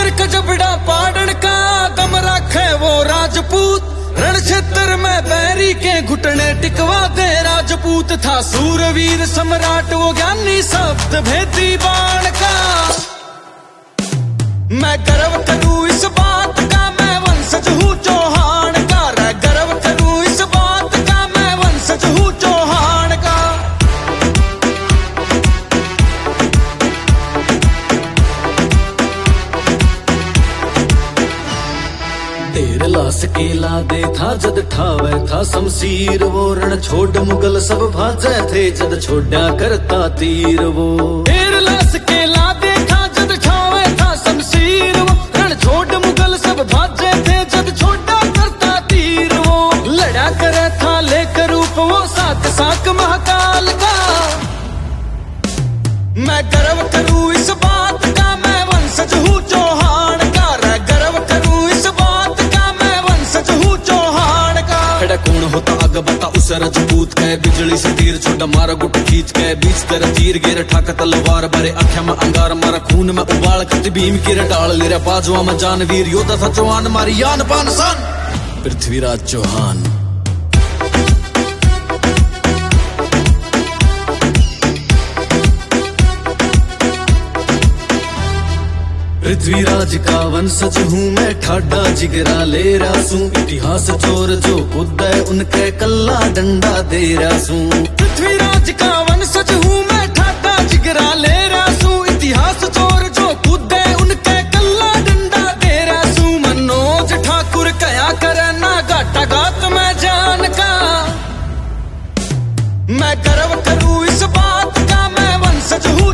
ऊपर कजबड़ा पाड़न का दम रखे वो राजपूत, रण क्षेत्र में बैरी के घुटने टिकवा दे राजपूत। था सूरवीर सम्राट वो ज्ञानी शब्द भेदी बाण का। मैं गर्व करूं इस बात का, मैं वंशज हूँ चौहान का। गर्व करूं इस बात का, मैं वंशज हूँ चौहान का। तेर लास केला दे था जद ठावे था शमशीर वो, रण छोड़ मुगल सब भाजे थे जद छोड़ा करता तीर वो। तेर लास केला दे था जद ठावे था शमशीर वो, रण छोड़ मुगल सब भाजे थे जद छोड़ा करता तीर वो। लड़ा करे था लेकर रूप वो सात साक महाकाल का। मैं गर्व करूं इस बात का, मैं वंशज हूँ चौहान का। गर्व करूं इस बात का, मैं वंशज हूँ चौहान का। खड़ा कौन होता आग बता उस रजपूत के, बिजली से तीर छोड़ा मारा गुट खींच के। बीच तेरा तीर गिर ठाक तलवार भरे आख्या में अंगार मारा खून में उबाल कति भीम की डाल लेरा बाजवा में जानवीर योद्धा था चौहान मारी यान पान सन पृथ्वीराज चौहान। पृथ्वीराज का वंशज हूँ मैं, ठाडा जिगरा ले रासू। इतिहास चोर जो कूदे उनके कल्ला डंडा दे रासू। पृथ्वीराज का वंशज हूँ मैं, ठाडा जिगरा ले रासू। इतिहास चोर जो कूदे उनके कल्ला डंडा दे रासू। मनोज ठाकुर कया करे ना घाटा घात में जान का। मैं गर्व करूँ इस बात का, मैं वंशज हूँ